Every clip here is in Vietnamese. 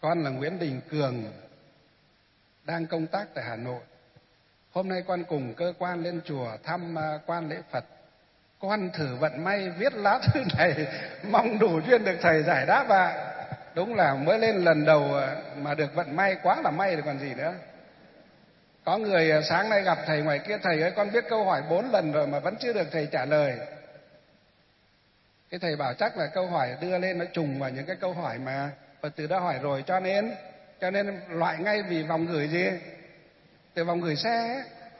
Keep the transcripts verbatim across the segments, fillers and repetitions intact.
Con là Nguyễn Đình Cường, đang công tác tại Hà Nội. Hôm nay con cùng cơ quan lên chùa thăm quan lễ Phật. Con thử vận may viết lá thư này, mong đủ duyên được thầy giải đáp ạ. À. Đúng là mới lên lần đầu mà được vận may, quá là may rồi còn gì nữa. Có người sáng nay gặp thầy ngoài kia, thầy ơi con viết câu hỏi bốn lần rồi mà vẫn chưa được thầy trả lời. Cái thầy bảo chắc là câu hỏi đưa lên nó trùng vào những cái câu hỏi mà Phật tử đã hỏi rồi, cho nên cho nên loại ngay vì vòng gửi gì? Từ vòng gửi xe ấy.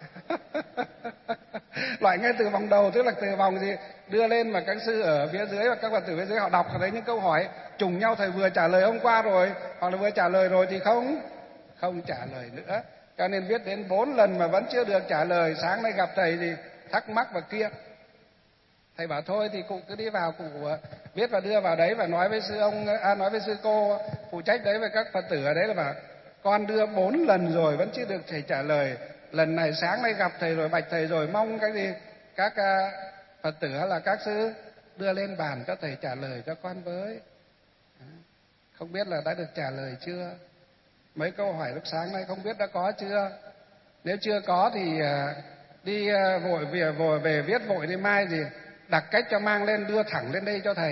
Loại ngay từ vòng đầu, tức là từ vòng gì đưa lên mà các sư ở phía dưới và các Phật tử phía dưới họ đọc ở đấy những câu hỏi trùng nhau, thầy vừa trả lời hôm qua rồi hoặc là vừa trả lời rồi thì không không trả lời nữa. Cho nên viết đến bốn lần mà vẫn chưa được trả lời. Sáng nay gặp thầy thì thắc mắc và kia. Thầy bảo thôi thì cụ cứ đi vào, cụ viết và đưa vào đấy và nói với sư ông, à, nói với sư cô phụ trách đấy với các Phật tử ở đấy là bảo con đưa bốn lần rồi vẫn chưa được thầy trả lời. Lần này sáng nay gặp thầy rồi, bạch thầy rồi, mong cái gì các uh, Phật tử hay là các sư đưa lên bàn cho thầy trả lời cho con với. Không biết là đã được trả lời chưa? Mấy câu hỏi lúc sáng nay không biết đã có chưa? Nếu chưa có thì uh, đi uh, vội về vội về viết vội đi, mai gì đặt cách cho mang lên đưa thẳng lên đây cho thầy.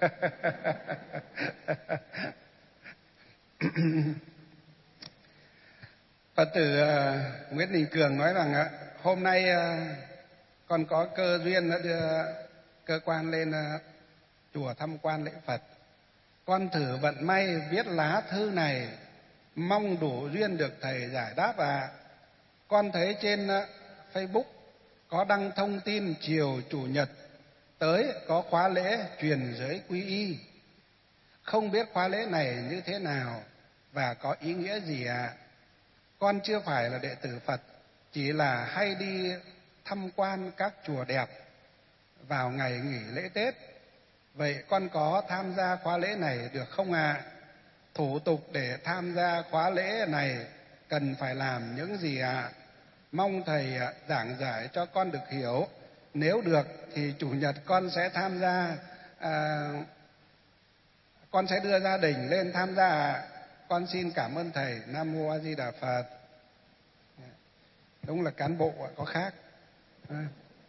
Phật tử uh, Nguyễn Đình Cường nói rằng uh, hôm nay uh, con có cơ duyên đã đưa cơ quan lên uh, chùa tham quan lễ Phật. Con thử vận may viết lá thư này, mong đủ duyên được thầy giải đáp à. Con thấy trên uh, Facebook có đăng thông tin chiều Chủ nhật tới có khóa lễ truyền giới quy y. Không biết khóa lễ này như thế nào và có ý nghĩa gì ạ? À? Con chưa phải là đệ tử Phật, chỉ là hay đi tham quan các chùa đẹp vào ngày nghỉ lễ Tết. Vậy con có tham gia khóa lễ này được không ạ? À? Thủ tục để tham gia khóa lễ này cần phải làm những gì ạ? À? Mong thầy giảng giải cho con được hiểu. Nếu được thì Chủ nhật con sẽ tham gia, à, con sẽ đưa gia đình lên tham gia ạ. Con xin cảm ơn thầy. Nam mô A Di Đà Phật. Đúng là cán bộ có khác. À,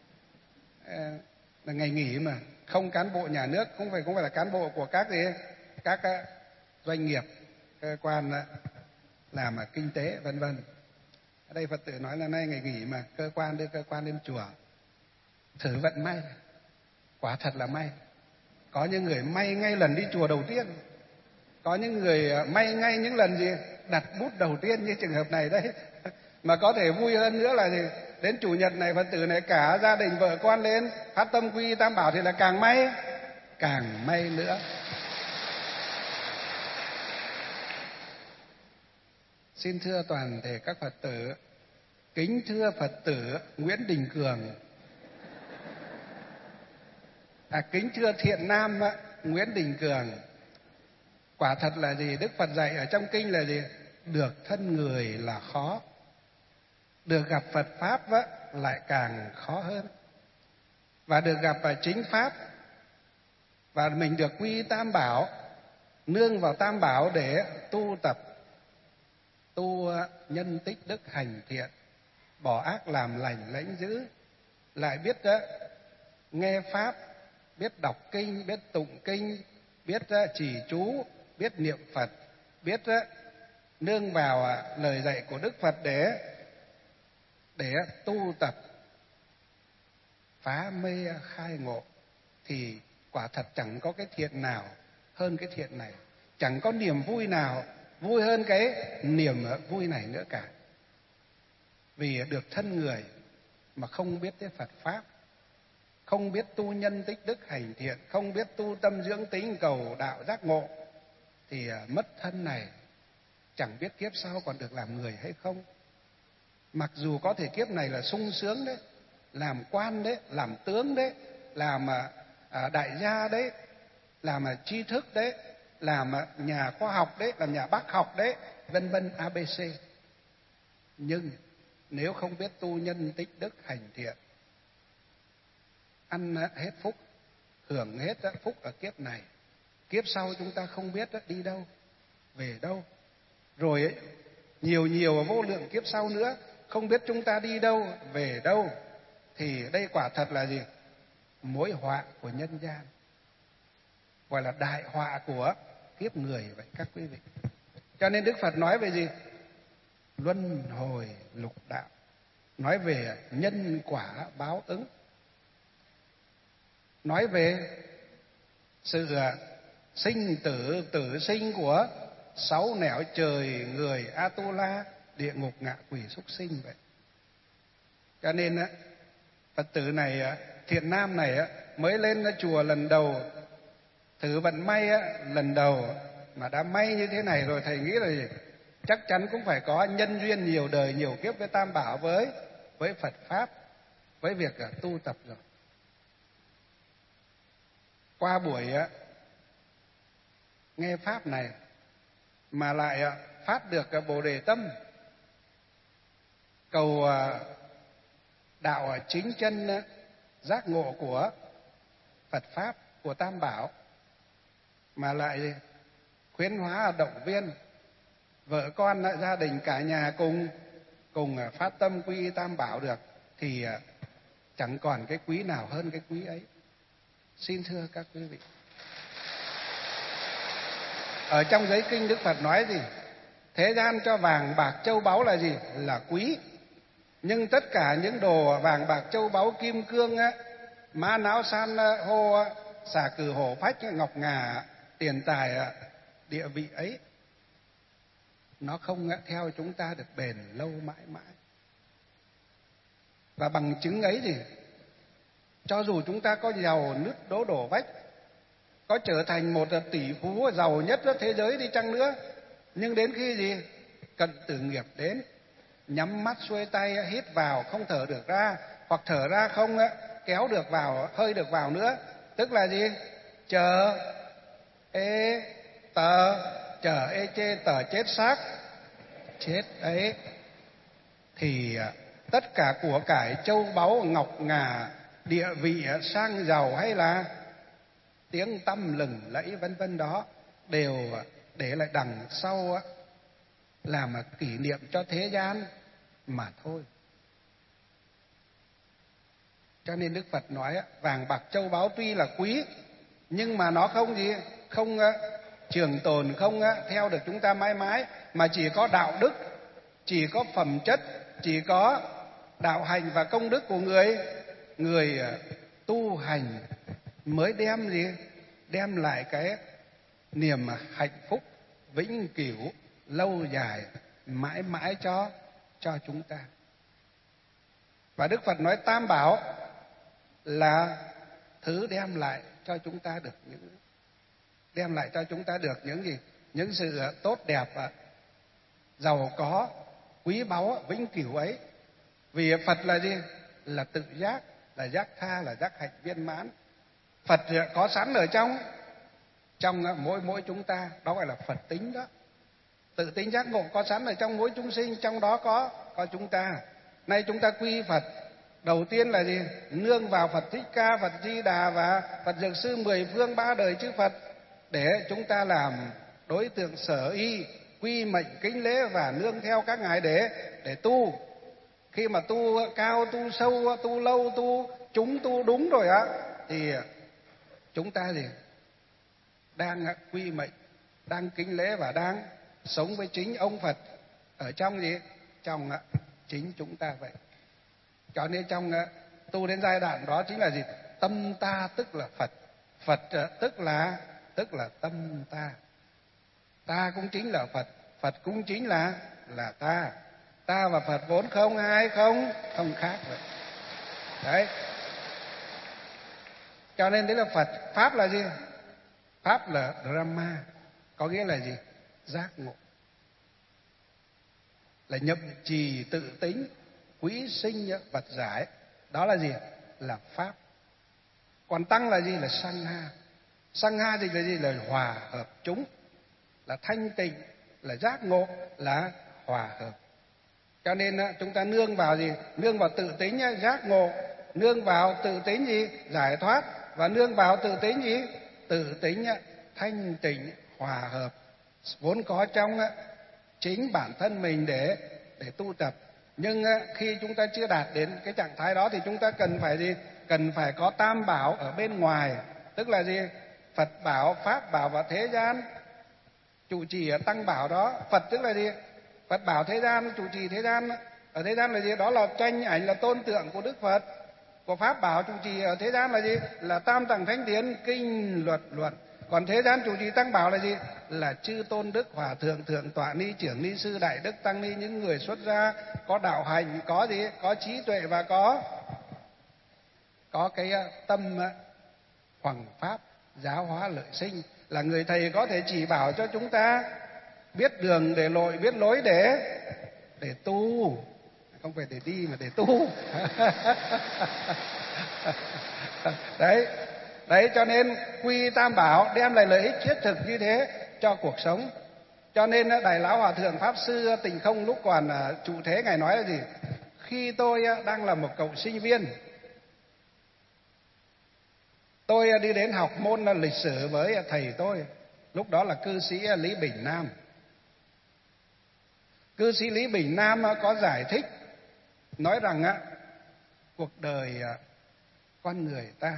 là ngày nghỉ mà, không cán bộ nhà nước, không phải không phải là cán bộ của các gì, các doanh nghiệp, cơ quan làm ở kinh tế vân vân. Ở đây Phật tử nói là nay ngày nghỉ mà, cơ quan đưa cơ quan lên chùa. Thử vận may, quả thật là may. Có những người may ngay lần đi chùa đầu tiên, có những người may ngay những lần gì đặt bút đầu tiên như trường hợp này đấy. Mà có thể vui hơn nữa là gì? Đến Chủ nhật này Phật tử này cả gia đình vợ con lên phát tâm quy y Tam Bảo thì là càng may, càng may nữa. Xin thưa toàn thể các Phật tử, kính thưa Phật tử Nguyễn Đình Cường, à, kính thưa thiện nam Nguyễn Đình Cường. Quả thật là gì? Đức Phật dạy ở trong kinh là gì? Được thân người là khó, được gặp Phật Pháp á, lại càng khó hơn. Và được gặp ở chính Pháp, và mình được quy Tam Bảo, nương vào Tam Bảo để tu tập, tu nhân tích đức hành thiện, bỏ ác làm lành lãnh dữ, lại biết á, nghe Pháp, biết đọc kinh, biết tụng kinh, biết á, trì chú, biết niệm Phật, biết á, nương vào à, lời dạy của Đức Phật để để tu tập phá mê khai ngộ, thì quả thật chẳng có cái thiện nào hơn cái thiện này, chẳng có niềm vui nào vui hơn cái niềm vui này nữa cả. Vì được thân người mà không biết tới Phật Pháp, không biết tu nhân tích đức hành thiện, không biết tu tâm dưỡng tính cầu đạo giác ngộ, thì mất thân này chẳng biết kiếp sau còn được làm người hay không. Mặc dù có thể kiếp này là sung sướng đấy, làm quan đấy, làm tướng đấy, làm à, đại gia đấy, làm à, trí thức đấy, làm à, nhà khoa học đấy, làm nhà bác học đấy, vân vân a bê xê. Nhưng nếu không biết tu nhân tích đức hành thiện, ăn hết phúc, hưởng hết phúc ở kiếp này, kiếp sau chúng ta không biết đi đâu, về đâu. rồi ấy, nhiều nhiều vô lượng kiếp sau nữa, không biết chúng ta đi đâu, về đâu. Thì đây quả thật là gì? Mối họa của nhân gian, gọi là đại họa của kiếp người vậy các quý vị. Cho nên Đức Phật nói về gì? Luân hồi lục đạo, nói về nhân quả báo ứng, nói về sự sinh tử tử sinh của sáu nẻo trời, người, Atula, địa ngục, ngạ quỷ, súc sinh vậy. Cho nên á, Phật tử này, Thiện Nam này mới lên chùa lần đầu, thử vận may lần đầu mà đã may như thế này rồi, thầy nghĩ là gì? Chắc chắn cũng phải có nhân duyên nhiều đời nhiều kiếp với Tam Bảo, với với Phật pháp, với việc tu tập rồi. Qua buổi nghe pháp này mà lại phát được Bồ Đề tâm, cầu đạo chính chân giác ngộ của Phật pháp, của Tam Bảo, mà lại khuyến hóa động viên vợ con, gia đình cả nhà cùng cùng phát tâm quy y Tam Bảo được, thì chẳng còn cái quý nào hơn cái quý ấy. Xin thưa các quý vị, ở trong giới kinh Đức Phật nói gì? Thế gian cho vàng bạc châu báu là gì? Là quý. Nhưng tất cả những đồ vàng bạc châu báu, kim cương á, mã não san hô, xà cừ hổ phách, ngọc ngà, tiền tài, địa vị ấy, nó không theo chúng ta được bền lâu mãi mãi. Và bằng chứng ấy thì cho dù chúng ta có giàu nứt đố đổ vách, có trở thành một tỷ phú giàu nhất thế giới đi chăng nữa, nhưng đến khi gì cận tử nghiệp đến, nhắm mắt xuôi tay hít vào không thở được ra, hoặc thở ra không kéo được vào hơi được vào nữa, tức là gì? Chờ ê tờ, chờ ê chê tờ, chết xác chết ấy, thì tất cả của cải châu báu ngọc ngà, địa vị sang giàu, hay là tiếng tăm lừng lẫy vân vân đó, đều để lại đằng sau làm kỷ niệm cho thế gian mà thôi. Cho nên Đức Phật nói vàng bạc châu báu tuy là quý, nhưng mà nó không gì không trường tồn, không theo được chúng ta mãi mãi, mà chỉ có đạo đức, chỉ có phẩm chất, chỉ có đạo hành và công đức của người người tu hành mới đem gì đem lại cái niềm hạnh phúc vĩnh cửu lâu dài mãi mãi cho cho chúng ta. Và Đức Phật nói Tam Bảo là thứ đem lại cho chúng ta được những đem lại cho chúng ta được những gì những sự tốt đẹp, giàu có, quý báu, vĩnh cửu ấy. Vì Phật là gì? Là tự giác, là giác tha, là giác hạnh viên mãn. Phật có sẵn ở trong trong mỗi mỗi chúng ta, đó gọi là Phật tính đó. Tự tính giác ngộ có sẵn ở trong mỗi chúng sinh, trong đó có có chúng ta. Nay chúng ta quy Phật, đầu tiên là gì? Nương vào Phật Thích Ca, Phật Di Đà và Phật Dược Sư mười phương ba đời chư Phật, để chúng ta làm đối tượng sở y, quy mệnh kính lễ và nương theo các ngài để để tu. Khi mà tu cao, tu sâu, tu lâu, tu chúng tu đúng rồi á, thì chúng ta gì đang quy mệnh, đang kính lễ và đang sống với chính ông Phật ở trong gì trong chính chúng ta vậy. Cho nên trong tu đến giai đoạn đó chính là gì? Tâm ta tức là Phật, Phật tức là tức là tâm ta. Ta cũng chính là Phật, Phật cũng chính là là ta. Ta và Phật vốn không hai, không không khác vậy. Đấy. Cho nên đấy là Phật. Pháp là gì? Pháp là Brahma, có nghĩa là gì? Giác ngộ, là nhậm trì tự tính, quý sinh vật giải. Đó là gì? Là Pháp. Còn Tăng là gì? Là Sangha. Sangha thì là gì? Là hòa hợp chúng, là thanh tịnh, là giác ngộ, là hòa hợp. Cho nên chúng ta nương vào gì? Nương vào tự tính giác ngộ, nương vào tự tính gì? Giải thoát, và nương vào tự tính gì? Tự tính thanh tịnh hòa hợp, vốn có trong chính bản thân mình để để tu tập. Nhưng khi chúng ta chưa đạt đến cái trạng thái đó thì chúng ta cần phải gì? Cần phải có tam bảo ở bên ngoài, tức là gì? Phật bảo, Pháp bảo và thế gian trụ trì ở tăng bảo đó. Phật tức là gì? Phật bảo thế gian, trụ trì thế gian. Ở thế gian là gì? Đó là tranh ảnh, là tôn tượng của Đức Phật. Của Pháp bảo trụ trì ở thế gian là gì? Là tam tạng thánh điển, kinh luật luận. Còn thế gian trụ trì tăng bảo là gì? Là chư tôn đức, hòa thượng, thượng tọa ni, trưởng ni sư, đại đức, tăng ni, những người xuất gia có đạo hành, có gì? Có trí tuệ và có có cái tâm hoằng pháp, giáo hóa lợi sinh, là người thầy có thể chỉ bảo cho chúng ta biết đường để lội, biết lối để để tu, không phải để đi mà để tu. Đấy, đấy cho nên quy tam bảo đem lại lợi ích thiết thực như thế cho cuộc sống. Cho nên Đại Lão Hòa Thượng Pháp Sư Tịnh Không lúc còn trụ thế, Ngài nói là gì? Khi tôi đang là một cậu sinh viên, tôi đi đến học môn lịch sử với thầy tôi, lúc đó là cư sĩ Lý Bình Nam. Cư sĩ Lý Bình Nam có giải thích, nói rằng á, cuộc đời con người ta,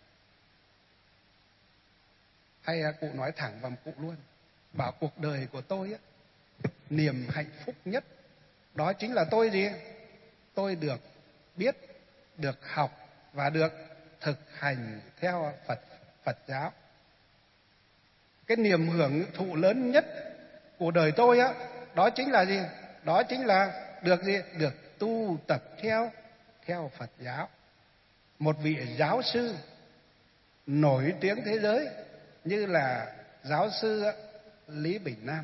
hay cụ nói thẳng vào cụ luôn, bảo cuộc đời của tôi á, niềm hạnh phúc nhất đó chính là tôi gì? Tôi được biết, được học và được thực hành theo Phật Phật giáo. Cái niềm hưởng thụ lớn nhất của đời tôi á, đó chính là gì? Đó chính là được gì? Được tu tập theo theo Phật giáo. Một vị giáo sư nổi tiếng thế giới như là giáo sư Lý Bình Nam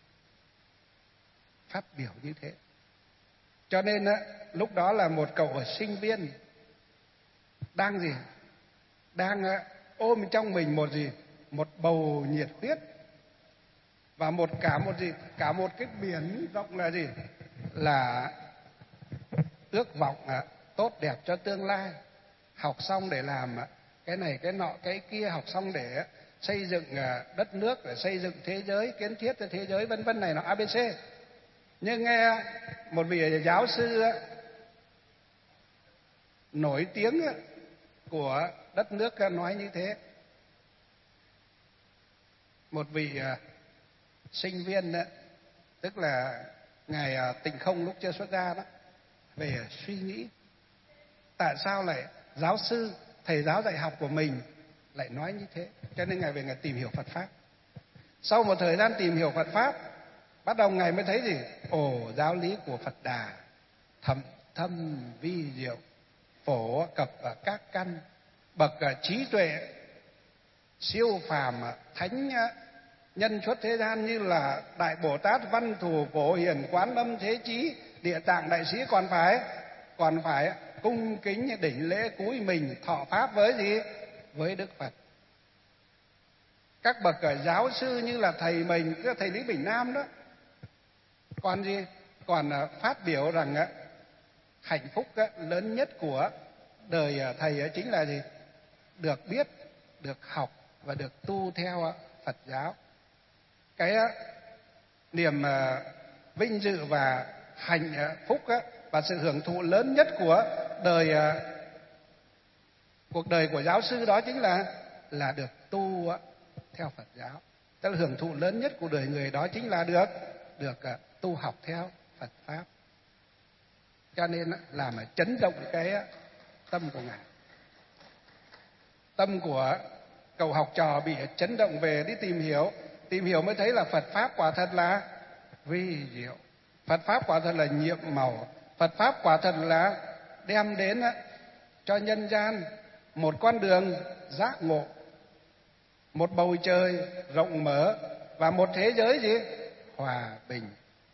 phát biểu như thế. Cho nên á, lúc đó là một cậu sinh viên đang gì? Đang ôm trong mình một gì? Một bầu nhiệt huyết và một cả một gì? Cả một cái biển rộng là gì? Là ước vọng tốt đẹp cho tương lai. Học xong để làm cái này cái nọ cái kia, học xong để xây dựng đất nước, để xây dựng thế giới, kiến thiết cho thế giới, vân vân này nọ a bê xê. Nhưng nghe một vị giáo sư nổi tiếng của đất nước nói như thế, một vị sinh viên đó, tức là ngài Tịnh Không lúc chưa xuất gia đó, về suy nghĩ tại sao lại giáo sư, thầy giáo dạy học của mình lại nói như thế. Cho nên ngài về ngài tìm hiểu Phật pháp. Sau một thời gian tìm hiểu Phật pháp, bắt đầu ngài mới thấy gì? Ồ, giáo lý của Phật Đà thâm thâm vi diệu, phổ cập ở các căn, bậc trí tuệ siêu phàm thánh nhân xuất thế gian như là Đại Bồ Tát Văn Thù Phổ Hiền Quán Âm Thế Chí Địa Tạng Đại Sĩ còn phải còn phải cung kính đỉnh lễ cúi mình thọ pháp với gì? Với Đức Phật. Các bậc giáo sư như là thầy mình, cái thầy Lý Bình Nam đó, còn gì? Còn phát biểu rằng hạnh phúc lớn nhất của đời thầy chính là gì? Được biết, được học và được tu theo Phật giáo. Cái niềm vinh dự và hạnh phúc và sự hưởng thụ lớn nhất của đời cuộc đời của giáo sư đó chính là là được tu theo Phật giáo. Tức là hưởng thụ lớn nhất của đời người đó chính là được được tu học theo Phật pháp. Cho nên làm chấn động cái tâm của ngài. Tâm của cậu học trò bị chấn động, về đi tìm hiểu, tìm hiểu mới thấy là Phật pháp quả thật là vi diệu. Phật pháp quả thật là nhiệm màu. Phật pháp quả thật là đem đến cho nhân gian một con đường giác ngộ, một bầu trời rộng mở và một thế giới gì? Hòa bình.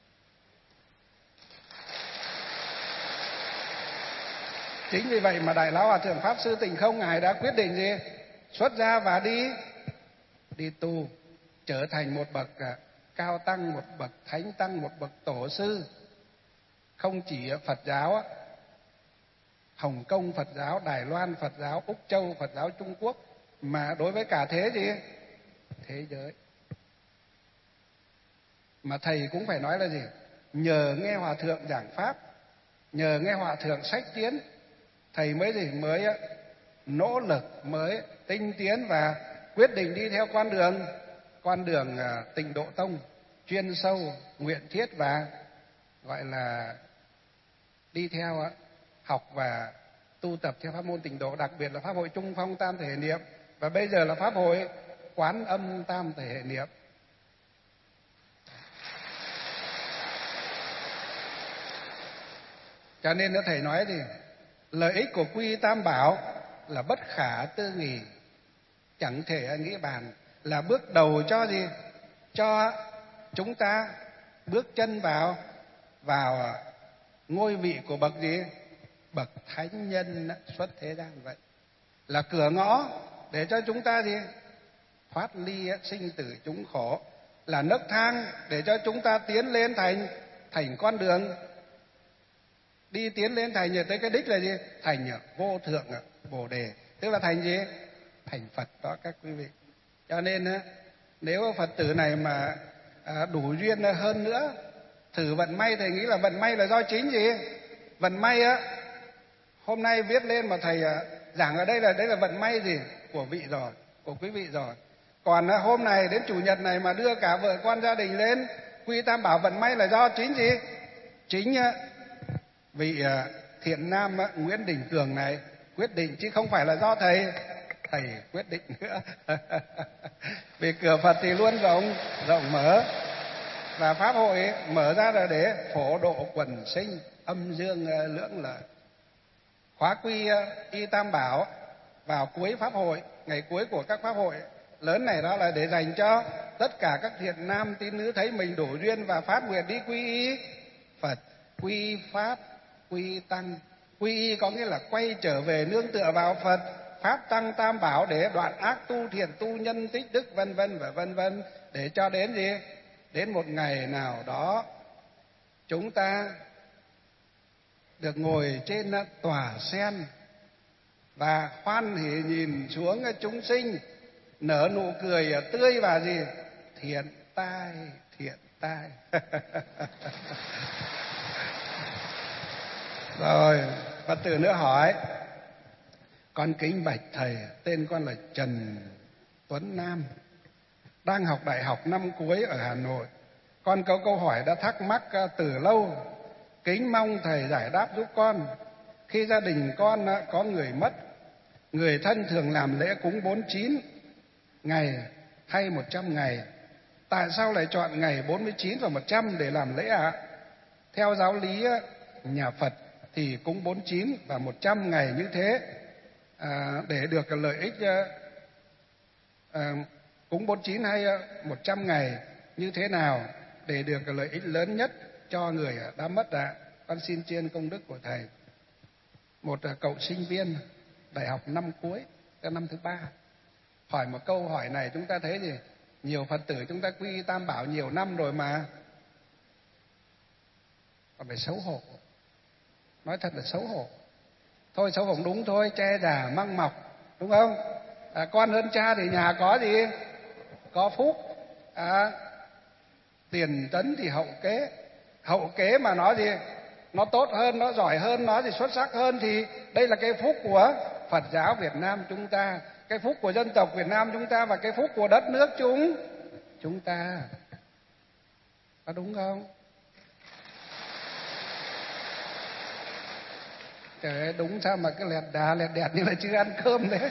Chính vì vậy mà Đại Lão Hòa Thượng Pháp Sư Tịnh Không ngài đã quyết định gì? Xuất gia và đi đi tu, trở thành một bậc cao tăng, một bậc thánh tăng, một bậc tổ sư. Không chỉ Phật giáo, Hồng Kông Phật giáo, Đài Loan Phật giáo, Úc Châu Phật giáo Trung Quốc, mà đối với cả thế gì? Thế giới. Mà thầy cũng phải nói là gì? Nhờ nghe hòa thượng giảng pháp, nhờ nghe hòa thượng sách tiến, thầy mới gì? Mới nỗ lực, mới tinh tiến và quyết định đi theo con đường con đường Tịnh Độ Tông, chuyên sâu, nguyện thiết và gọi là đi theo học và tu tập theo pháp môn Tịnh Độ, đặc biệt là pháp hội Trung Phong Tam Thể Niệm, và bây giờ là pháp hội Quán Âm Tam Thể Niệm. Cho nên nó thầy nói gì? Lợi ích của quy y Tam Bảo là bất khả tư nghì, chẳng thể nghĩ bàn, là bước đầu cho gì? Cho chúng ta bước chân vào vào ngôi vị của bậc gì? Bậc thánh nhân xuất thế gian. Vậy là cửa ngõ để cho chúng ta gì? Thoát ly sinh tử chúng khổ, là nấc thang để cho chúng ta tiến lên thành thành con đường, đi tiến lên thành tới cái đích là gì? Thành vô thượng Bồ Đề, tức là thành gì? Thành Phật đó các quý vị. Cho nên nếu Phật tử này mà đủ duyên hơn nữa, thử vận may. Thầy nghĩ là vận may là do chính gì? Vận may á, hôm nay viết lên mà thầy giảng ở đây là đấy là vận may gì? Của vị rồi, của quý vị rồi. Còn hôm này đến chủ nhật này mà đưa cả vợ con gia đình lên quy Tam Bảo, vận may là do chính gì? Chính vị thiện nam Nguyễn Đình Cường này quyết định, chứ không phải là do thầy thầy quyết định nữa. Vì cửa Phật thì luôn rộng rộng mở, và pháp hội mở ra là để phổ độ quần sinh, âm dương lưỡng lợi. Khóa quy y Tam Bảo vào cuối pháp hội, ngày cuối của các pháp hội lớn này, đó là để dành cho tất cả các thiện nam tín nữ thấy mình đủ duyên và phát nguyện đi quy y Phật, quy y Pháp, quy y Tăng. Quy y có nghĩa là quay trở về nương tựa vào Phật, Pháp, Tăng, Tam Bảo để đoạn ác tu thiện, tu nhân tích đức, vân vân và vân vân, để cho đến gì? Đến một ngày nào đó chúng ta được ngồi trên tòa sen và hoan hỉ nhìn xuống chúng sinh, nở nụ cười tươi và gì? Thiện tai, thiện tai. Rồi, Phật tử nữa hỏi: con kính bạch thầy, tên con là Trần Tuấn Nam, đang học đại học năm cuối ở Hà Nội. Con có câu hỏi đã thắc mắc từ lâu, kính mong thầy giải đáp giúp con. Khi gia đình con có người mất, người thân thường làm lễ cúng bốn mươi chín ngày hay một trăm ngày. Tại sao lại chọn ngày bốn mươi chín và một trăm để làm lễ ạ? À? Theo giáo lý nhà Phật thì cúng bốn mươi chín và một trăm ngày như thế à, để được lợi ích à, cúng bốn mươi chín hay một trăm ngày như thế nào để được lợi ích lớn nhất cho người đã mất ạ? À? Con xin tri ân công đức của thầy. Một cậu sinh viên đại học năm cuối, năm thứ ba, hỏi một câu hỏi này, chúng ta thấy gì? Nhiều Phật tử chúng ta quy y Tam Bảo nhiều năm rồi mà còn phải xấu hổ. Nói thật là xấu hổ. Thôi xấu hổ đúng thôi, che già măng mọc, đúng không? À, con hơn cha thì nhà có gì? Có phúc. À, tiền tấn thì hậu kế. Hậu kế mà nó gì? Nó tốt hơn, nó giỏi hơn, nó thì xuất sắc hơn, thì đây là cái phúc của Phật giáo Việt Nam chúng ta, cái phúc của dân tộc Việt Nam chúng ta, và cái phúc của đất nước chúng chúng ta. Có đúng không? Trời ơi, đúng sao mà cái lẹt đà lẹt đẹt như là chưa ăn cơm đấy.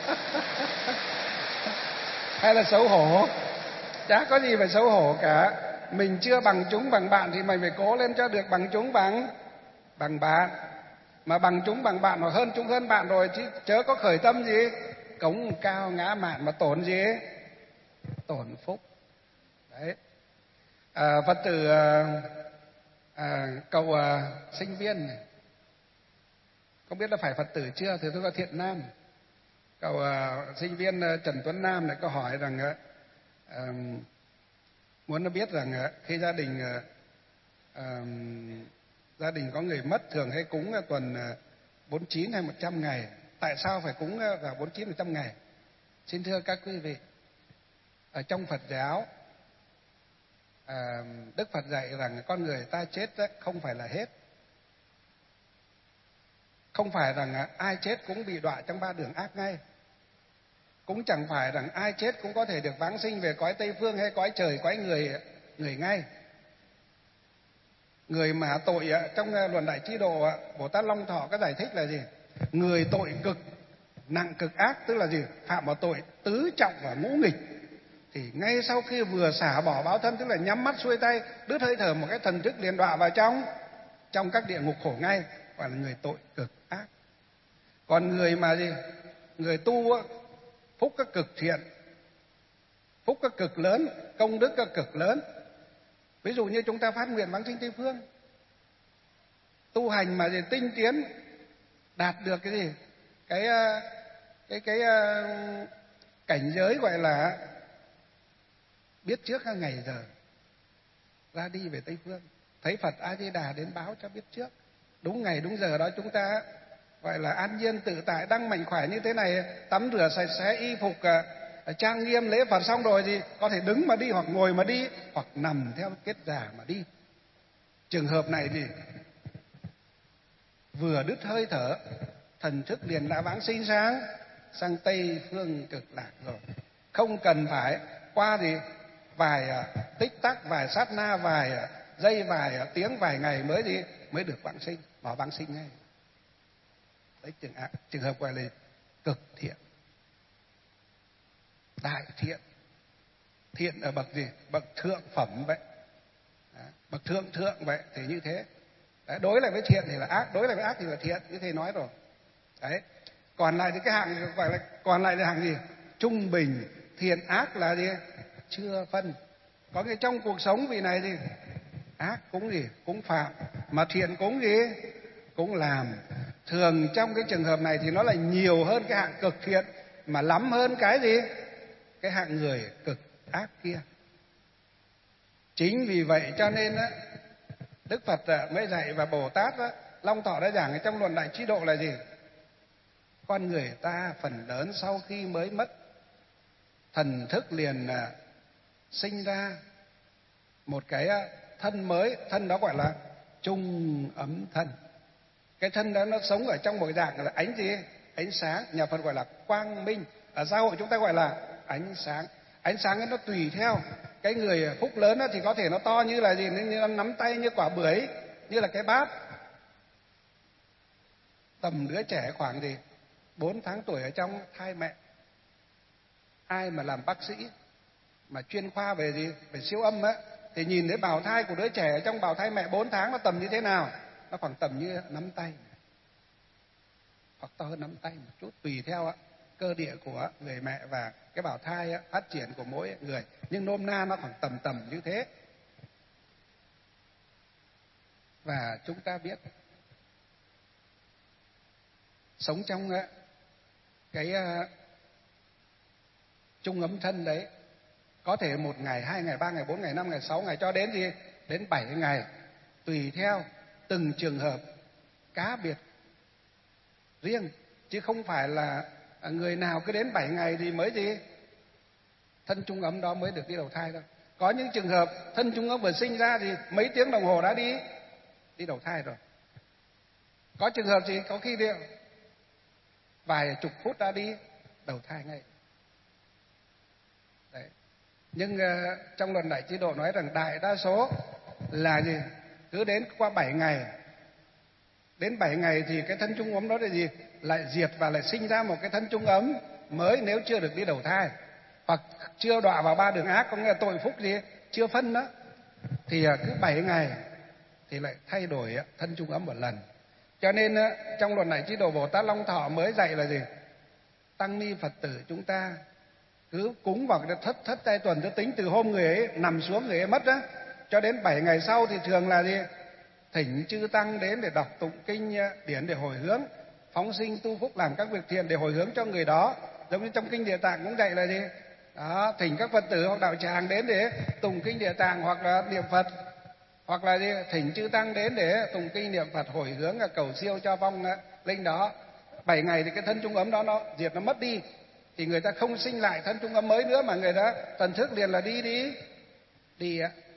Hay là xấu hổ? Chả có gì phải xấu hổ cả. Mình chưa bằng chúng bằng bạn thì mày phải cố lên cho được bằng chúng bằng bằng bạn. Mà bằng chúng bằng bạn, hoặc hơn chúng hơn bạn rồi, chứ chớ có khởi tâm gì cống cao ngã mạn mà tổn gì? Tổn phúc. Đấy. À, Phật tử à, à, cậu à, sinh viên này, không biết là phải Phật tử chưa, thì tôi có thiện nam. Cậu à, sinh viên à, Trần Tuấn Nam này có hỏi rằng à, muốn nó biết rằng à, khi gia đình à, à, gia đình có người mất thường hay cúng à, tuần à, bốn mươi chín hay một trăm ngày. Tại sao phải cúng à, vào bốn mươi chín một trăm ngày? Xin thưa các quý vị, ở trong Phật giáo à, Đức Phật dạy rằng con người ta chết không phải là hết. Không phải rằng ai chết cũng bị đọa trong ba đường ác ngay. Cũng chẳng phải rằng ai chết cũng có thể được vãng sinh về cõi Tây Phương hay cõi trời, cõi người người ngay. Người mà tội trong luận Đại Chí Độ, Bồ Tát Long Thọ có giải thích là gì? Người tội cực nặng cực ác, tức là gì? Phạm vào tội tứ trọng và ngũ nghịch, thì ngay sau khi vừa xả bỏ báo thân, tức là nhắm mắt xuôi tay, đứt hơi thở, một cái thần thức liền đọa vào trong trong các địa ngục khổ ngay, gọi là người tội cực ác. Còn người mà gì? Người tu á, phúc các cực thiện, phúc các cực lớn, công đức các cực lớn. Ví dụ như chúng ta phát nguyện vãng sinh Tây Phương, tu hành mà gì tinh tiến, đạt được cái gì? Cái cái cái, cái cảnh giới gọi là biết trước các ngày giờ, ra đi về Tây Phương, thấy Phật A Di Đà đến báo cho biết trước, đúng ngày đúng giờ đó chúng ta gọi là an nhiên tự tại, đang mạnh khỏe như thế này, tắm rửa sạch sẽ, y phục uh, trang nghiêm lễ Phật xong rồi thì có thể đứng mà đi, hoặc ngồi mà đi, hoặc nằm theo kết giả mà đi. Trường hợp này thì vừa đứt hơi thở, thần thức liền đã vãng sinh sang sang Tây Phương cực lạc rồi, không cần phải qua thì vài uh, tích tắc, vài sát na, vài uh, giây, vài uh, tiếng, vài ngày mới đi mới được vãng sinh, mà vãng sinh ngay. Đấy, trường, trường hợp gọi là cực thiện, đại thiện. Thiện ở bậc gì? Bậc thượng phẩm vậy. Đấy, bậc thượng thượng vậy thì như thế. Đấy, đối lại với thiện thì là ác, đối lại với ác thì là thiện, như thầy nói rồi. Đấy, còn lại thì cái hạng gọi là còn lại là hạng gì? Trung bình. Thiện ác là gì? Chưa phân. Có cái trong cuộc sống vì này thì ác cũng gì? Cũng phạm, mà thiện cũng gì? Cũng làm. Thường trong cái trường hợp này thì nó là nhiều hơn cái hạng cực thiện, mà lắm hơn cái gì? Cái hạng người cực ác kia. Chính vì vậy cho nên á, Đức Phật mới dạy, và Bồ Tát á, Long Thọ đã giảng ở trong luận Đại Chí Độ là gì? Con người ta phần lớn sau khi mới mất, thần thức liền sinh ra một cái thân mới, thân đó gọi là trung ấm thân. Cái thân đó nó sống ở trong một dạng là ánh gì? Ánh sáng. Nhà Phật gọi là quang minh. Ở xã hội chúng ta gọi là ánh sáng. Ánh sáng ấy nó tùy theo. Cái người phúc lớn đó thì có thể nó to như là gì? Như nó nắm tay, như quả bưởi, như là cái bát. Tầm đứa trẻ khoảng gì? bốn tháng tuổi ở trong thai mẹ. Ai mà làm bác sĩ mà chuyên khoa về gì? Về siêu âm á, thì nhìn thấy bào thai của đứa trẻ ở trong bào thai mẹ bốn tháng nó tầm như thế nào? Nó khoảng tầm như nắm tay, hoặc to hơn nắm tay một chút, tùy theo cơ địa của người mẹ và cái bào thai phát triển của mỗi người. Nhưng nôm na nó khoảng tầm tầm như thế. Và chúng ta biết sống trong cái trung ấm thân đấy, có thể một ngày, hai ngày, ba ngày, bốn ngày, năm ngày, sáu ngày, cho đến gì? Đến bảy ngày, tùy theo từng trường hợp cá biệt riêng, chứ không phải là người nào cứ đến bảy ngày thì mới gì? Thân trung ấm đó mới được đi đầu thai đâu. Có những trường hợp thân trung ấm vừa sinh ra thì mấy tiếng đồng hồ đã đi đi đầu thai rồi. Có trường hợp gì có khi đi vài chục phút đã đi đầu thai ngay. Đấy. Nhưng uh, trong luận Đại Chí Độ nói rằng đại đa số là gì? Cứ đến qua bảy ngày, đến bảy ngày thì cái thân trung ấm đó là gì? Lại diệt và lại sinh ra một cái thân trung ấm mới, nếu chưa được đi đầu thai, hoặc chưa đọa vào ba đường ác, có nghĩa là tội phúc gì chưa phân đó, thì cứ bảy ngày thì lại thay đổi thân trung ấm một lần. Cho nên trong luận Đại Chí Độ, Bồ Tát Long Thọ mới dạy là gì? Tăng ni Phật tử chúng ta cứ cúng vào cái thất thất trai tuần, cứ tính từ hôm người ấy nằm xuống, người ấy mất đó, cho đến bảy ngày sau thì thường là gì? Thỉnh chư tăng đến để đọc tụng kinh điển để hồi hướng, phóng sinh tu phúc, làm các việc thiện để hồi hướng cho người đó. Giống như trong kinh Địa Tạng cũng dạy là gì? Đó, thỉnh các Phật tử hoặc đạo tràng đến để tụng kinh Địa Tạng hoặc là niệm Phật, hoặc là gì? Thỉnh chư tăng đến để tụng kinh niệm Phật, hồi hướng cầu siêu cho vong linh đó. Bảy ngày thì cái thân trung ấm đó nó diệt, nó mất đi, thì người ta không sinh lại thân trung ấm mới nữa, mà người ta thần thức liền là đi đi đi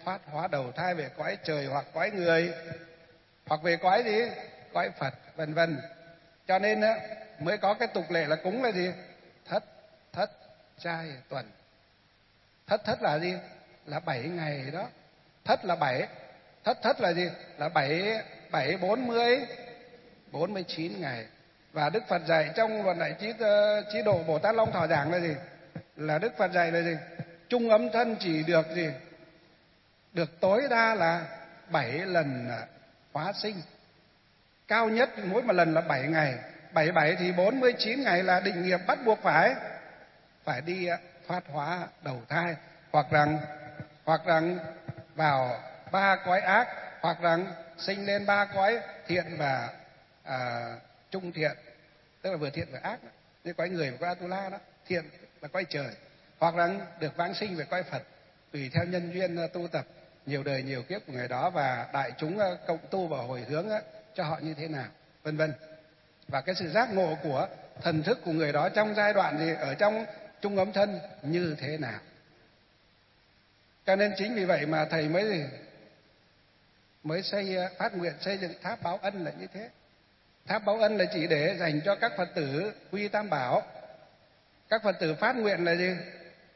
thoát hóa đầu thai về cõi trời hoặc cõi người, hoặc về cõi gì, cõi Phật, vân vân. Cho nên á, mới có cái tục lệ là cúng là gì? Thất thất trai tuần. Thất thất là gì? Là bảy ngày đó. Thất là bảy. Thất thất là gì? Là bảy bảy bốn mươi bốn mươi chín ngày. Và Đức Phật dạy trong luận Đại Trí Trí Độ Bồ Tát Long Thọ Giảng là gì? Là Đức Phật dạy là gì? Trung ấm thân chỉ được gì? Được tối đa là bảy lần hóa sinh. Cao nhất mỗi một lần là bảy ngày. Bảy bảy thì bốn mươi chín ngày là định nghiệp bắt buộc phải phải đi thoát hóa đầu thai, hoặc rằng hoặc rằng vào ba cõi ác, hoặc rằng sinh lên ba cõi thiện và à, trung thiện, tức là vừa thiện vừa ác đó. Như cõi người và cõi Atula đó, thiện là cõi trời, hoặc rằng được vãng sinh về cõi Phật, tùy theo nhân duyên tu tập nhiều đời nhiều kiếp của người đó và đại chúng cộng tu và hồi hướng cho họ như thế nào, vân vân. Và cái sự giác ngộ của thần thức của người đó trong giai đoạn gì, ở trong trung ấm thân như thế nào. Cho nên chính vì vậy mà thầy mới mới xây phát nguyện xây dựng tháp báo ân là như thế. Tháp báo ân là chỉ để dành cho các Phật tử quy tam bảo. Các Phật tử phát nguyện là gì?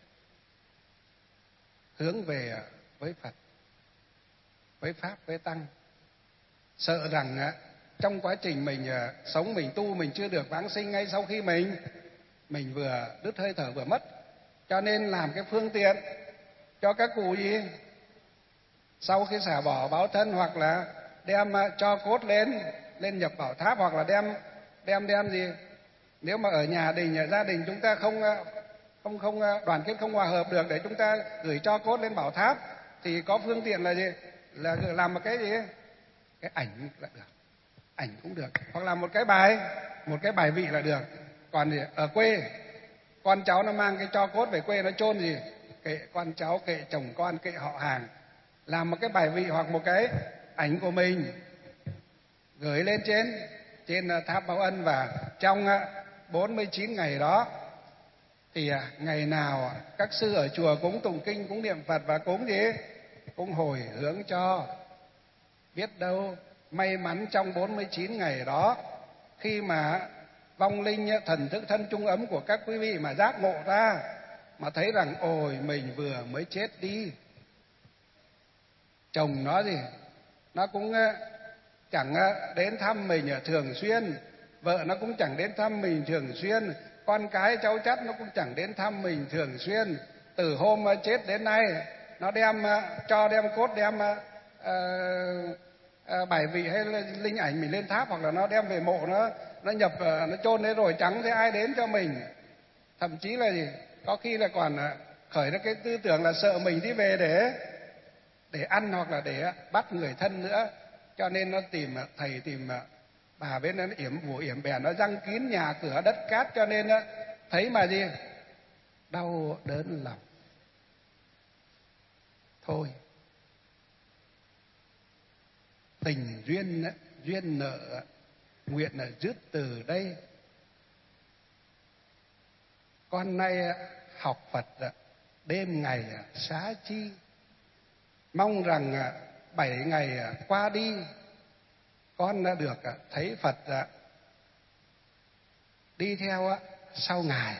Hướng về với Phật, với Pháp, với Tăng. Sợ rằng trong quá trình mình sống, mình tu, mình chưa được vãng sinh ngay sau khi mình mình vừa đứt hơi thở vừa mất. Cho nên làm cái phương tiện cho các cụ gì? Sau khi xả bỏ báo thân, hoặc là đem cho cốt lên lên nhập bảo tháp, hoặc là đem đem đem gì? Nếu mà ở nhà đình, ở gia đình chúng ta không không không đoàn kết, không hòa hợp được để chúng ta gửi cho cốt lên bảo tháp, thì có phương tiện là gì? Là làm một cái gì? Cái ảnh là được. Ảnh cũng được. Hoặc là một cái bài, một cái bài vị là được. Còn thì ở quê, con cháu nó mang cái cho cốt về quê nó chôn gì? Kệ con cháu, kệ chồng con, kệ họ hàng. Làm một cái bài vị hoặc một cái ảnh của mình gửi lên trên trên tháp báo ân. Và trong bốn mươi chín ngày đó thì ngày nào các sư ở chùa cũng tụng kinh, cũng niệm Phật và cũng gì? Cũng hồi hướng cho. Biết đâu may mắn trong bốn mươi chín ngày đó, khi mà vong linh thần thức thân trung ấm của các quý vị mà giác ngộ ra, mà thấy rằng ôi mình vừa mới chết đi, chồng nó gì nó cũng chẳng đến thăm mình thường xuyên, vợ nó cũng chẳng đến thăm mình thường xuyên, con cái cháu chắt nó cũng chẳng đến thăm mình thường xuyên. Từ hôm chết đến nay nó đem cho đem cốt, đem uh, uh, bài vị hay linh ảnh mình lên tháp, hoặc là nó đem về mộ, nó nó nhập nó chôn đấy rồi chẳng thấy ai đến cho mình. Thậm chí là gì, có khi là còn khởi ra cái tư tưởng là sợ mình đi về để để ăn, hoặc là để bắt người thân nữa. Cho nên nó tìm thầy, tìm bà bên nó yểm bùa yểm bèn, nó răng kín nhà cửa đất cát. Cho nên thấy mà gì, đau đớn lòng. Thôi, tình duyên duyên nợ nguyện là dứt từ đây. Con nay học Phật đêm ngày xá chi, mong rằng bảy ngày qua đi con đã được thấy Phật đi theo sau Ngài.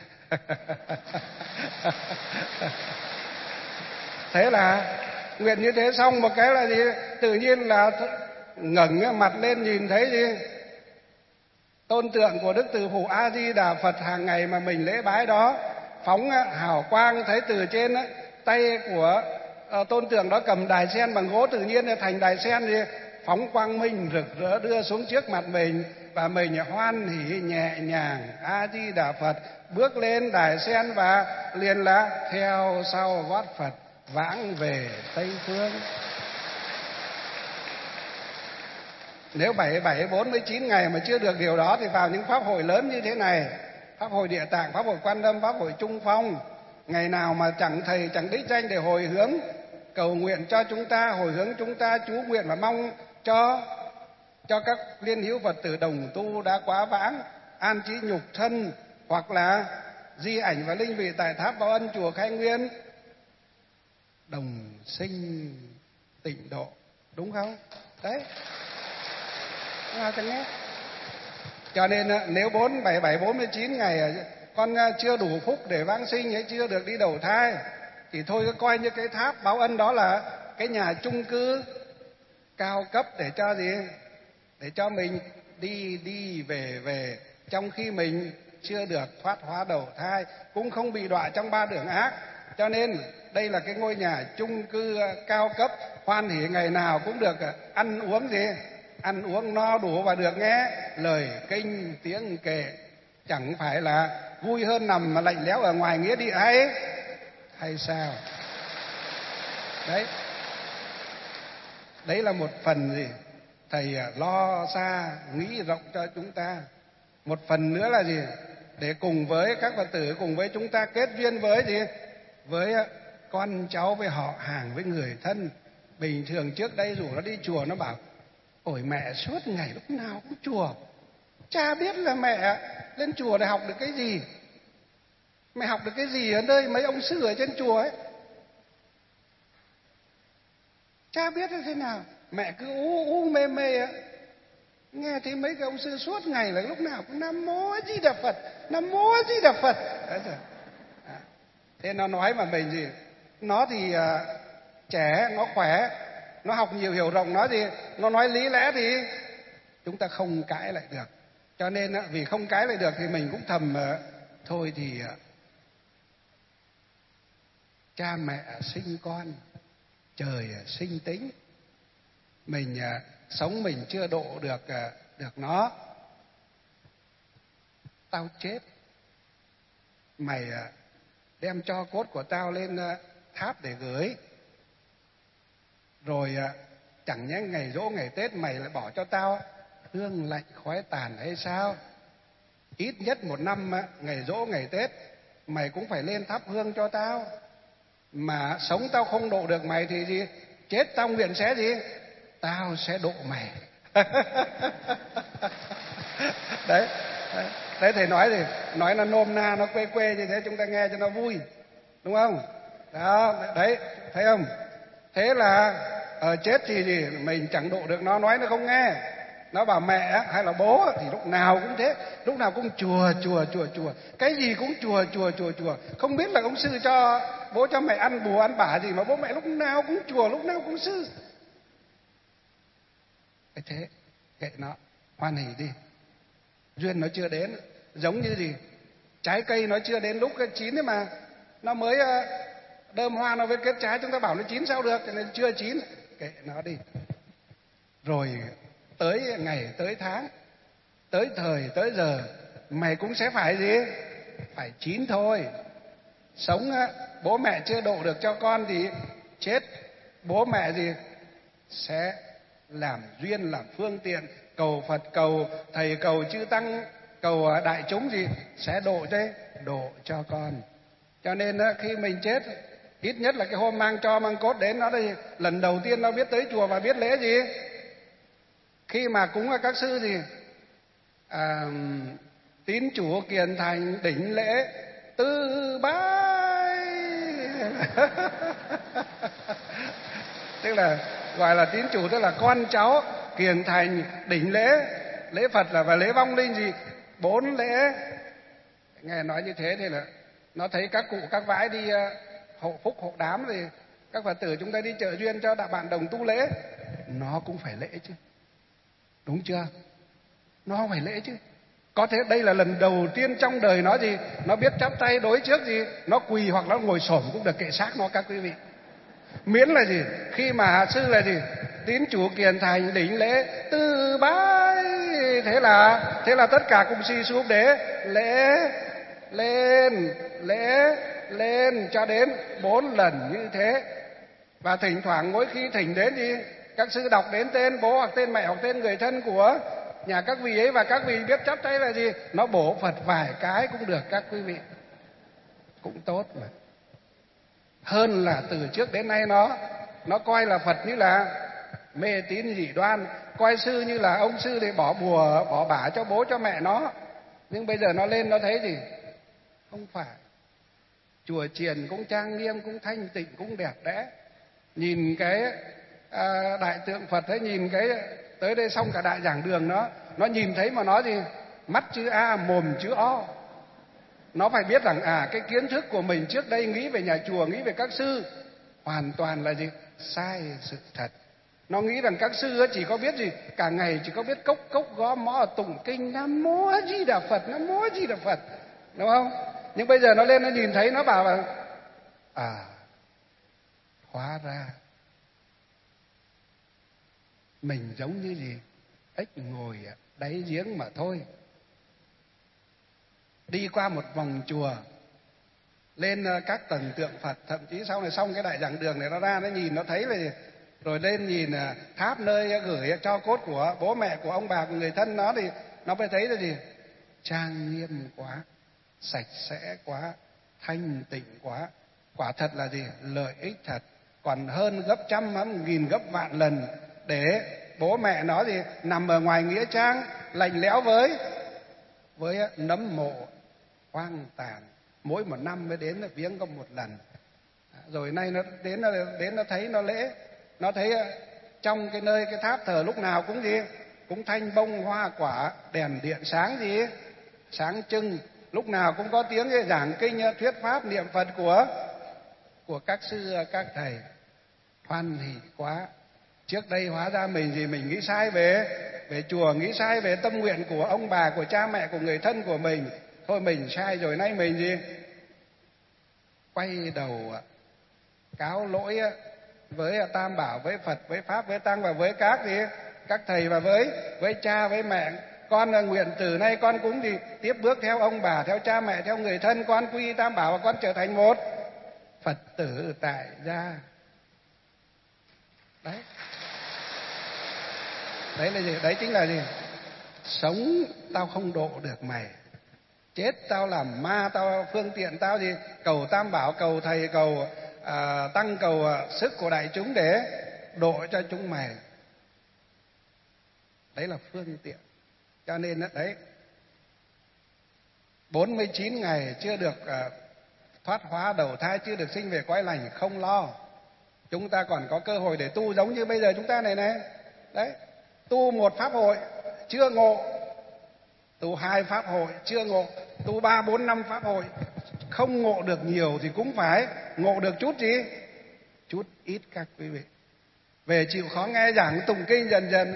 Thế là nguyện như thế xong một cái là gì? Tự nhiên là ngẩng mặt lên nhìn thấy gì? Tôn tượng của Đức Từ Phụ A Di Đà Phật hàng ngày mà mình lễ bái đó phóng hào quang, thấy từ trên tay của tôn tượng đó cầm đài sen bằng gỗ tự nhiên thành đài sen gì? Phóng quang minh rực rỡ đưa xuống trước mặt mình, và mình hoan hỉ nhẹ nhàng A Di Đà Phật bước lên đài sen và liền là theo sau gót Phật vãng về Tây Phương. Nếu bảy bảy bốn mươi chín ngày mà chưa được điều đó thì vào những pháp hội lớn như thế này, pháp hội Địa Tạng, pháp hội Quan Âm, pháp hội Trung Phong, ngày nào mà chẳng thầy chẳng đích danh để hồi hướng cầu nguyện cho chúng ta, hồi hướng chúng ta chú nguyện và mong cho cho các liên hữu Phật tử đồng tu đã quá vãng an trí nhục thân, hoặc là di ảnh và linh vị tại tháp báo ân chùa Khai Nguyên đồng sinh tịnh độ, đúng không? Đấy, nào cho nghe. Cho nên nếu bốn bảy bảy bốn mươi chín ngày con chưa đủ phúc để vãng sinh hay chưa được đi đầu thai thì thôi cứ coi như cái tháp báo ân đó là cái nhà chung cư cao cấp để cho gì? Để cho mình đi đi về về, trong khi mình chưa được thoát hóa đầu thai, cũng không bị đọa trong ba đường ác. Cho nên đây là cái ngôi nhà chung cư cao cấp, hoan hỉ ngày nào cũng được ăn uống gì? Ăn uống no đủ và được nghe lời kinh tiếng kệ, chẳng phải là vui hơn nằm mà lạnh lẽo ở ngoài nghĩa địa hay hay sao? Đấy, đấy là một phần gì? Thầy lo xa nghĩ rộng cho chúng ta. Một phần nữa là gì? Để cùng với các Phật tử, cùng với chúng ta kết duyên với gì? Với con cháu, với họ hàng, với người thân. Bình thường trước đây rủ nó đi chùa, nó bảo ôi mẹ suốt ngày lúc nào cũng chùa, chả biết là mẹ lên chùa để học được cái gì. Mẹ học được cái gì ở nơi mấy ông sư ở trên chùa ấy, chả biết là thế nào. Mẹ cứ u u mê mê á, nghe thấy mấy cái ông sư suốt ngày là lúc nào cũng Nam Mô A Di Đà Phật, Nam Mô A Di Đà Phật. Đấy rồi. À, thế nó nói mà mình gì? Nó thì à, trẻ, nó khỏe, nó học nhiều hiểu rộng, nó gì? Nó nói lý lẽ thì chúng ta không cãi lại được. Cho nên vì không cãi lại được thì mình cũng thầm thôi thì cha mẹ sinh con, trời sinh tính, mình sống mình chưa độ được được nó, tao chết, mày đem cho cốt của tao lên tháp để gửi, rồi chẳng nhẽ ngày giỗ ngày Tết mày lại bỏ cho tao hương lạnh khói tàn hay sao? Ít nhất một năm ngày giỗ ngày Tết mày cũng phải lên thắp hương cho tao. Mà sống tao không độ được mày thì gì? Chết tao nguyện sẽ gì? Tao sẽ độ mày. Đấy, đấy, đấy thầy nói thì nói nó nôm na, nó quê quê như thế chúng ta nghe cho nó vui, đúng không? Đó, đấy, thấy không? Thế là ở chết thì gì? Mình chẳng độ được nó, nói nó không nghe. Nó bảo mẹ hay là bố thì lúc nào cũng thế, lúc nào cũng chùa chùa chùa chùa, cái gì cũng chùa chùa chùa chùa. Không biết là ông sư cho bố cho mẹ ăn bùa ăn bả gì mà bố mẹ lúc nào cũng chùa, lúc nào cũng sư. Cái thế kệ nó, hoan hỉ đi. Duyên nó chưa đến, giống như gì? Trái cây nó chưa đến lúc chín ấy mà, nó mới đơm hoa nó mới kết trái, chúng ta bảo nó chín sao được, cho nên chưa chín, kệ nó đi. Rồi tới ngày, tới tháng, tới thời, tới giờ, mày cũng sẽ phải gì? Phải chín thôi. Sống bố mẹ chưa độ được cho con thì chết, bố mẹ gì? Sẽ làm duyên, làm phương tiện, cầu Phật, cầu Thầy, cầu Chư Tăng, cầu đại chúng gì? Sẽ độ chứ, độ cho con. Cho nên khi mình chết, ít nhất là cái hôm mang cho mang cốt đến, nó đây lần đầu tiên nó biết tới chùa và biết lễ gì? Khi mà cúng các sư gì? À, tín chủ kiền thành đỉnh lễ tư bái. Tức là gọi là tín chủ, tức là con cháu, kiền thành đỉnh lễ, lễ Phật là và lễ vong linh gì? Bốn lễ. Nghe nói như thế thì là nó thấy các cụ các vãi đi hộ phúc hộ đám thì các Phật tử chúng ta đi trợ duyên cho bạn đồng tu lễ, nó cũng phải lễ chứ, đúng chưa? Nó phải lễ chứ. Có thể đây là lần đầu tiên trong đời nó gì? Nó biết chắp tay đối trước gì? Nó quỳ hoặc nó ngồi xổm cũng được, kệ xác nó các quý vị. Miễn là gì? Khi mà hạ sư là gì? Tín chủ kiền thành đỉnh lễ tư bái. Thế là thế là tất cả cùng suy sụp để lễ lên, lễ lên cho đến bốn lần như thế. Và thỉnh thoảng mỗi khi thỉnh đến gì? Các sư đọc đến tên bố hoặc tên mẹ hoặc tên người thân của nhà các vị ấy, và các vị biết chắp tay là gì? Nó bổ Phật vài cái cũng được các quý vị. Cũng tốt mà. Hơn là từ trước đến nay nó nó coi là Phật như là mê tín dị đoan, coi sư như là ông sư để bỏ bùa bỏ bả cho bố cho mẹ nó. Nhưng bây giờ nó lên nó thấy gì? Không phải. Chùa chiền cũng trang nghiêm, cũng thanh tịnh, cũng đẹp đẽ. Nhìn cái à, đại tượng Phật ấy nhìn cái tới đây xong cả đại giảng đường nó nó nhìn thấy mà nó gì mắt chữ A mồm chữ O. Nó phải biết rằng à cái kiến thức của mình trước đây nghĩ về nhà chùa, nghĩ về các sư hoàn toàn là gì sai sự thật. Nó nghĩ rằng các sư chỉ có biết gì cả ngày chỉ có biết cốc cốc gõ mõ tụng kinh Nam Mô A Di Đà Phật, Nam Mô A Di Đà Phật, đúng không? Nhưng bây giờ nó lên nó nhìn thấy nó bảo là à hóa ra mình giống như gì ếch ngồi đáy giếng mà thôi. Đi qua một vòng chùa, lên các tầng tượng Phật, thậm chí sau này xong cái đại giảng đường này nó ra nó nhìn nó thấy về, rồi lên nhìn tháp nơi gửi cho cốt của bố mẹ, của ông bà, của người thân nó, thì nó mới thấy là gì trang nghiêm quá, sạch sẽ quá, thanh tịnh quá. Quả thật là gì lợi ích thật, còn hơn gấp trăm nghìn gấp vạn lần để bố mẹ nó gì nằm ở ngoài nghĩa trang lạnh lẽo với với nấm mộ hoang tàn, mỗi một năm mới đến viếng có một lần. Rồi nay nó đến nó đến nó thấy nó lễ, nó thấy trong cái nơi cái tháp thờ lúc nào cũng gì cũng thanh bông hoa quả, đèn điện sáng gì sáng trưng, lúc nào cũng có tiếng giảng kinh thuyết pháp niệm Phật của của các sư các thầy. Hoan hỉ quá. Trước đây hóa ra mình gì mình nghĩ sai về về chùa, nghĩ sai về tâm nguyện của ông bà, của cha mẹ, của người thân của mình. Thôi mình sai rồi, nay mình gì quay đầu cáo lỗi với Tam Bảo, với Phật, với Pháp, với Tăng và với các gì các thầy và với với cha, với mẹ. Con nguyện từ nay con cũng gì tiếp bước theo ông bà, theo cha mẹ, theo người thân, con quy Tam Bảo và con trở thành một Phật tử tại gia. Đấy. Đấy là gì? Đấy chính là gì? Sống tao không độ được mày, chết tao làm ma, tao phương tiện tao gì cầu Tam Bảo, cầu thầy, cầu à, tăng, cầu à, sức của đại chúng để độ cho chúng mày. Đấy là phương tiện. Cho nên đấy, bốn mươi chín ngày chưa được à, thoát hóa đầu thai, chưa được sinh về cõi lành, không lo. Chúng ta còn có cơ hội để tu giống như bây giờ chúng ta này này. Đấy, tu một pháp hội chưa ngộ, tu hai pháp hội chưa ngộ, tu ba bốn năm pháp hội không ngộ được nhiều thì cũng phải ngộ được chút gì, chút ít các quý vị. Về chịu khó nghe giảng tụng kinh, dần dần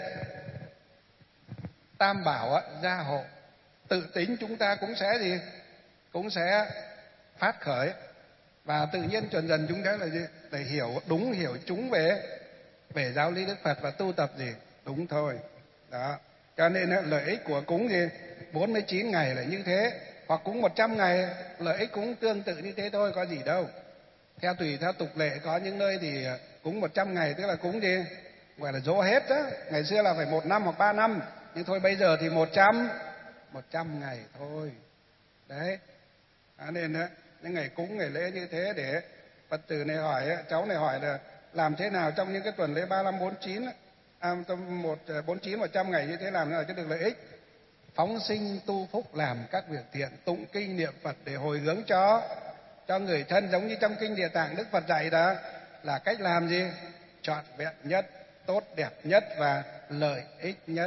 Tam Bảo gia hộ, tự tính chúng ta cũng sẽ gì cũng sẽ phát khởi, và tự nhiên dần dần chúng ta là gì để hiểu đúng, hiểu chúng về về giáo lý Đức Phật và tu tập gì đúng thôi. Đó, cho nên lợi ích của cúng gì bốn mươi chín ngày là như thế, hoặc cúng một trăm ngày lợi ích cũng tương tự như thế thôi, có gì đâu. Theo tùy theo tục lệ, có những nơi thì cúng một trăm ngày tức là cúng gì gọi là dỗ hết đó. Ngày xưa là phải một năm hoặc ba năm, nhưng thôi bây giờ thì một trăm một trăm ngày thôi. Đấy, à, nên đó, những ngày cúng ngày lễ như thế để Phật tử này hỏi, cháu này hỏi là làm thế nào trong những cái tuần lễ ba mươi lăm bốn mươi chín à, một bốn mươi chín một trăm ngày như thế làm thế nào cho được lợi ích. Phóng sinh tu phúc, làm các việc thiện, tụng kinh niệm Phật để hồi hướng cho cho người thân, giống như trong kinh Địa Tạng Đức Phật dạy đó, là cách làm gì trọn vẹn nhất, tốt đẹp nhất và lợi ích nhất.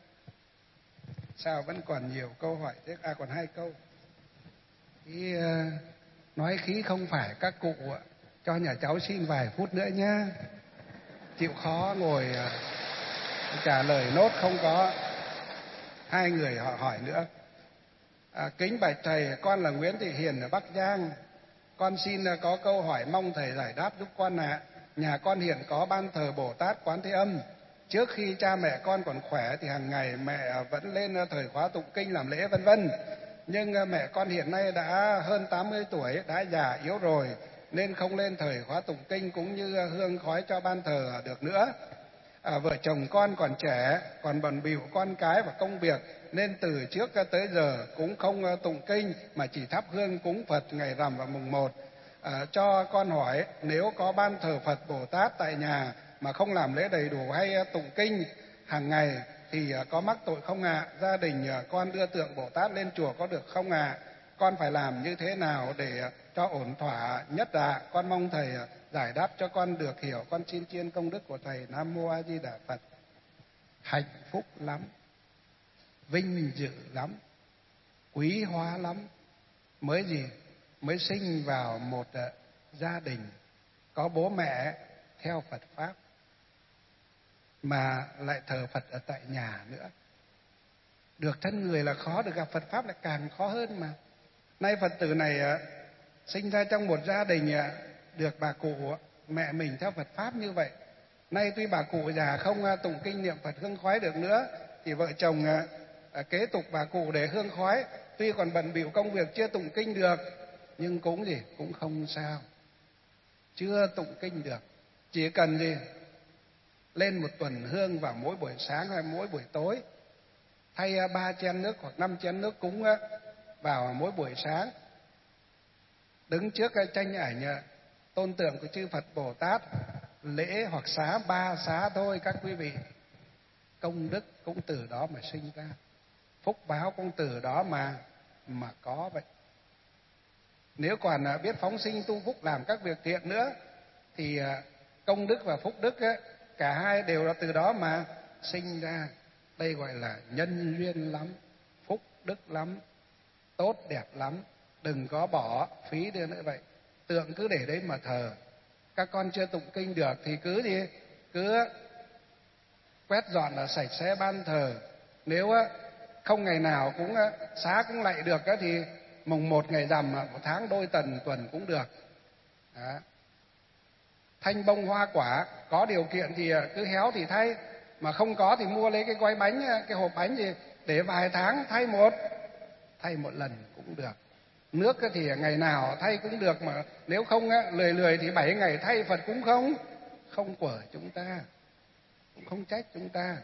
Sao vẫn còn nhiều câu hỏi thế? À, còn hai câu. Ý, uh, nói khí không phải các cụ, cho nhà cháu xin vài phút nữa nhá. Chịu khó ngồi uh, trả lời nốt, không có hai người họ hỏi nữa. À, kính bạch thầy, con là Nguyễn Thị Hiền ở Bắc Giang. Con xin uh, có câu hỏi mong thầy giải đáp giúp con ạ. À. Nhà con hiện có ban thờ Bồ Tát Quán Thế Âm. Trước khi cha mẹ con còn khỏe thì hàng ngày mẹ vẫn lên thời khóa tụng kinh làm lễ vân vân. Nhưng mẹ con hiện nay đã hơn tám mươi tuổi, đã già yếu rồi, nên không lên thời khóa tụng kinh cũng như hương khói cho ban thờ được nữa. À, vợ chồng con còn trẻ, còn bận bịu con cái và công việc, nên từ trước tới giờ cũng không tụng kinh mà chỉ thắp hương cúng Phật ngày rằm và mùng một. À, cho con hỏi, nếu có ban thờ Phật Bồ Tát tại nhà mà không làm lễ đầy đủ hay tụng kinh hàng ngày thì có mắc tội không ạ? À? Gia đình con đưa tượng Bồ Tát lên chùa có được không ạ? À? con phải làm như thế nào để cho ổn thỏa nhất ạ? Con mong thầy giải đáp cho con được hiểu. Con xin chiên công đức của thầy. Nam mô A Di Đà Phật. Hạnh phúc lắm, vinh dự lắm, quý hóa lắm, mới gì mới sinh vào một uh, gia đình có bố mẹ theo Phật pháp, mà lại thờ Phật ở tại nhà nữa. Được thân người là khó, được gặp Phật pháp lại càng khó hơn mà. Nay Phật tử này uh, sinh ra trong một gia đình uh, được bà cụ uh, mẹ mình theo Phật pháp như vậy. Nay tuy bà cụ già không uh, tụng kinh niệm Phật hương khói được nữa, thì vợ chồng uh, kế tục bà cụ để hương khói. Tuy còn bận bịu công việc chưa tụng kinh được, nhưng cũng gì cũng không sao. Chưa tụng kinh được, chỉ cần gì lên một tuần hương vào mỗi buổi sáng hay mỗi buổi tối, thay ba chén nước hoặc năm chén nước cúng vào mỗi buổi sáng, đứng trước cái tranh ảnh tôn tượng của chư Phật Bồ Tát, lễ hoặc xá ba xá thôi các quý vị. Công đức cũng từ đó mà sinh ra, phúc báo cũng từ đó mà mà có vậy. Nếu còn biết phóng sinh tu phúc làm các việc thiện nữa, thì công đức và phúc đức ấy, cả hai đều là từ đó mà sinh ra. Đây gọi là nhân duyên lắm, phúc đức lắm, tốt đẹp lắm. Đừng có bỏ phí đi nữa vậy. Tượng cứ để đấy mà thờ. Các con chưa tụng kinh được thì cứ gì cứ quét dọn là sạch sẽ ban thờ. Nếu không ngày nào cũng xá cũng lạy được thì mùng một ngày rằm một tháng đôi tần tuần cũng được. Đó. Thanh bông hoa quả, có điều kiện thì cứ héo thì thay, mà không có thì mua lấy cái gói bánh, cái hộp bánh gì để vài tháng thay một thay một lần cũng được. Nước thì ngày nào thay cũng được, mà nếu không lười lười thì bảy ngày thay Phật cũng không không quở chúng ta, cũng không trách chúng ta.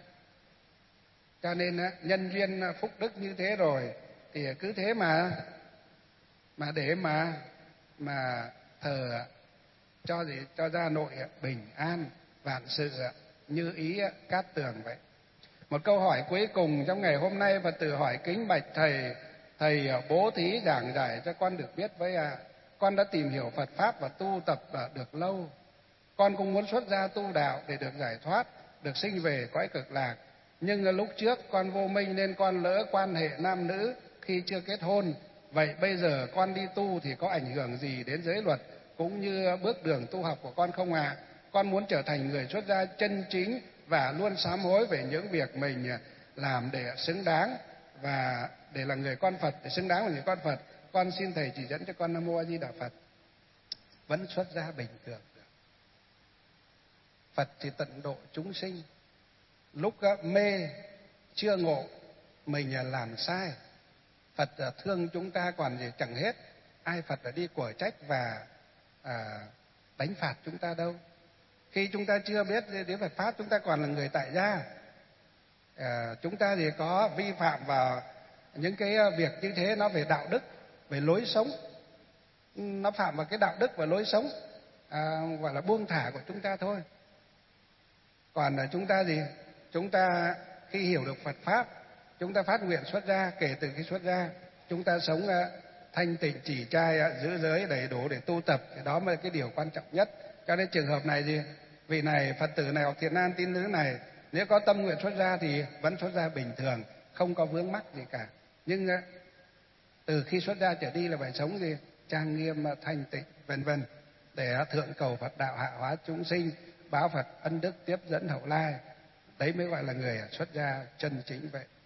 Cho nên nhân duyên phúc đức như thế rồi thì cứ thế mà mà để mà mà thờ cho gì cho gia nội bình an, vạn sự như ý cát tường vậy. Một câu hỏi cuối cùng trong ngày hôm nay, Phật tử hỏi kính bạch thầy, thầy bố thí giảng giải cho con được biết với à. Con đã tìm hiểu Phật pháp và tu tập được lâu. Con cũng muốn xuất gia tu đạo để được giải thoát, được sinh về cõi cực lạc. Nhưng lúc trước con vô minh nên con lỡ quan hệ nam nữ khi chưa kết hôn. Vậy bây giờ con đi tu thì có ảnh hưởng gì đến giới luật cũng như bước đường tu học của con không ạ? À? Con muốn trở thành người xuất gia chân chính và luôn sám hối về những việc mình làm để xứng đáng, và để là người con Phật, để xứng đáng là người con Phật. Con xin thầy chỉ dẫn cho con. Nam mô A Di Đà Phật. Vẫn xuất gia bình thường được. Phật thì tận độ chúng sinh. Lúc mê chưa ngộ mình làm sai, Phật thương chúng ta còn gì chẳng hết. Ai Phật đã đi của trách và à, đánh phạt chúng ta đâu. Khi chúng ta chưa biết đến Phật pháp, chúng ta còn là người tại gia. À, chúng ta thì có vi phạm vào những cái việc như thế, nó về đạo đức, về lối sống, nó phạm vào cái đạo đức và lối sống, à, gọi là buông thả của chúng ta thôi. Còn là chúng ta gì? Chúng ta khi hiểu được Phật pháp, chúng ta phát nguyện xuất gia. Kể từ khi xuất gia, chúng ta sống uh, thanh tịnh, chỉ trai, uh, giữ giới đầy đủ để tu tập, thì đó mới là cái điều quan trọng nhất. Cho nên trường hợp này gì? Vị này, Phật tử này hoặc thiện nam tín nữ này, nếu có tâm nguyện xuất gia thì vẫn xuất gia bình thường, không có vướng mắc gì cả. Nhưng uh, từ khi xuất gia trở đi là phải sống gì? Trang nghiêm, uh, thanh tịnh, vân vân, để uh, thượng cầu Phật đạo, hạ hóa chúng sinh, báo Phật ân đức tiếp dẫn hậu lai. Đấy mới gọi là người xuất gia chân chính vậy.